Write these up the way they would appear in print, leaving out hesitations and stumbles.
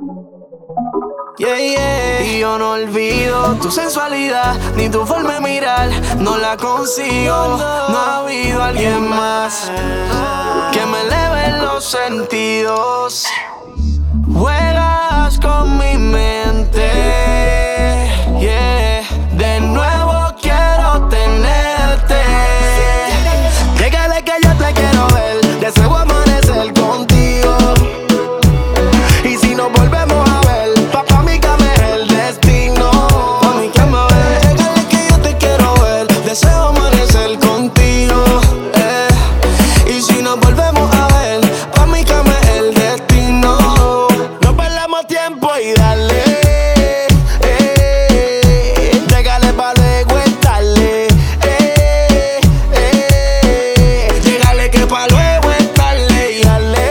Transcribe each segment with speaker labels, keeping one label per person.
Speaker 1: Yeah, yeah. Y yo no olvido tu sensualidad, ni tu forma de mirar, no la consigo. No ha habido alguien más que me eleve los sentidos. Juegas con mi mente, yeah. De nuevo quiero tenerte. Llégale que yo te quiero ver, deseo amanecer contigo. Y si nos volvemos a ver, pa' mi cama es el destino. Pa' mi cama, llégale que yo te quiero ver, deseo amanecer contigo. Y si nos volvemos a ver, pa' mi cama es el destino. No perdamos tiempo y dale. Llégale pa' luego estarle. Llégale que pa' luego estarle y dale.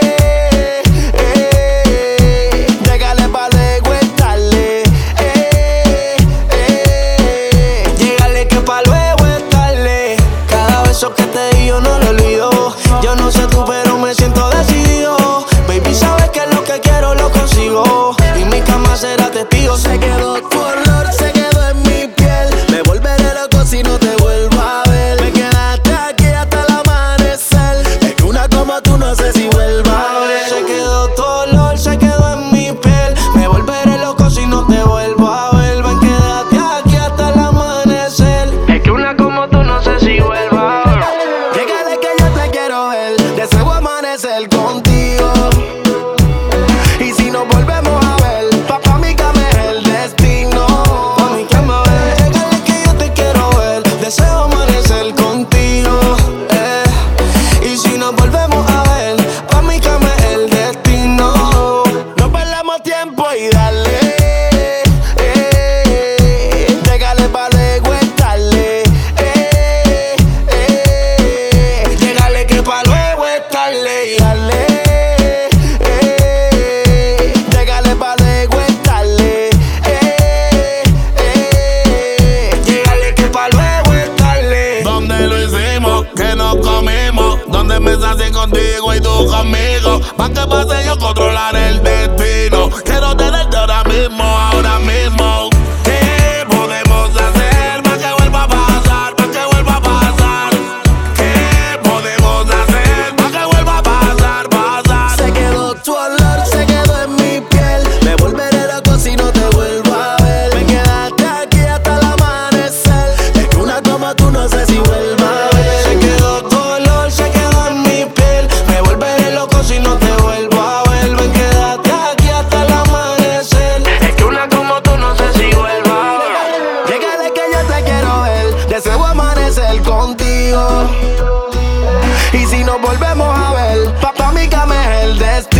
Speaker 1: Llégale pa' luego estarle. Llégale que pa' luego estarle. Cada beso que te di yo no lo olvido. Yo no sé tú pero me siento decidido. Baby, sabes que lo que quiero lo consigo. Y mi cama será testigo. Se quedó tu olor, se quedó en mi piel. Me volveré loco si no te vuelvo a ver. Me quedaste aquí hasta el amanecer. Es que una como tú no sé si vuelva a ver. Se quedó tu olor, se quedó en mi piel. Me volveré loco si no te vuelvo a ver. Ven, quédate aquí hasta el amanecer. Es que una como tú no sé si vuelva a ver. Llégale que yo te quiero ver, deseo amanecer contigo. Y si nos volvemos a ver, pa' mi cama es el destino. Pa' mi cama, llégale que yo te quiero ver, deseo amanecer contigo. Y si nos volvemos a ver, pa' mi cama es el destino. No perdamos tiempo y dale. Llégale pa' luego estarle. Llégale que pa' luego estarle y dale. Llégale pa' luego estarle. Llégale que pa' luego estarle.
Speaker 2: Donde lo hicimos, que nos comimos. Donde me sacié contigo y tú conmigo. Pa' que pase yo controlar el destino. Quiero tenerte ahora mismo, ahora mismo. ¿Qué podemos hacer pa' que vuelva a pasar? Pa' que vuelva a pasar. ¿Qué podemos hacer pa' que vuelva a pasar? Pasar.
Speaker 1: Se quedó tu olor, se quedó en mi piel. Me volveré loco si no te vuelvo a ver. Me quedaste aquí hasta el amanecer. Es que una como tú no sé si vuelva a ver. Se quedó tu olor, se quedó en mi piel. Me volveré loco si no te vuelvo a ver. Ven, quédate aquí hasta el amanecer. Es que una como tú no sé si vuelva a ver. Llégale que yo te quiero ver, deseo amanecer contigo. Y si nos volvemos a ver, pa' mi cama es el destino.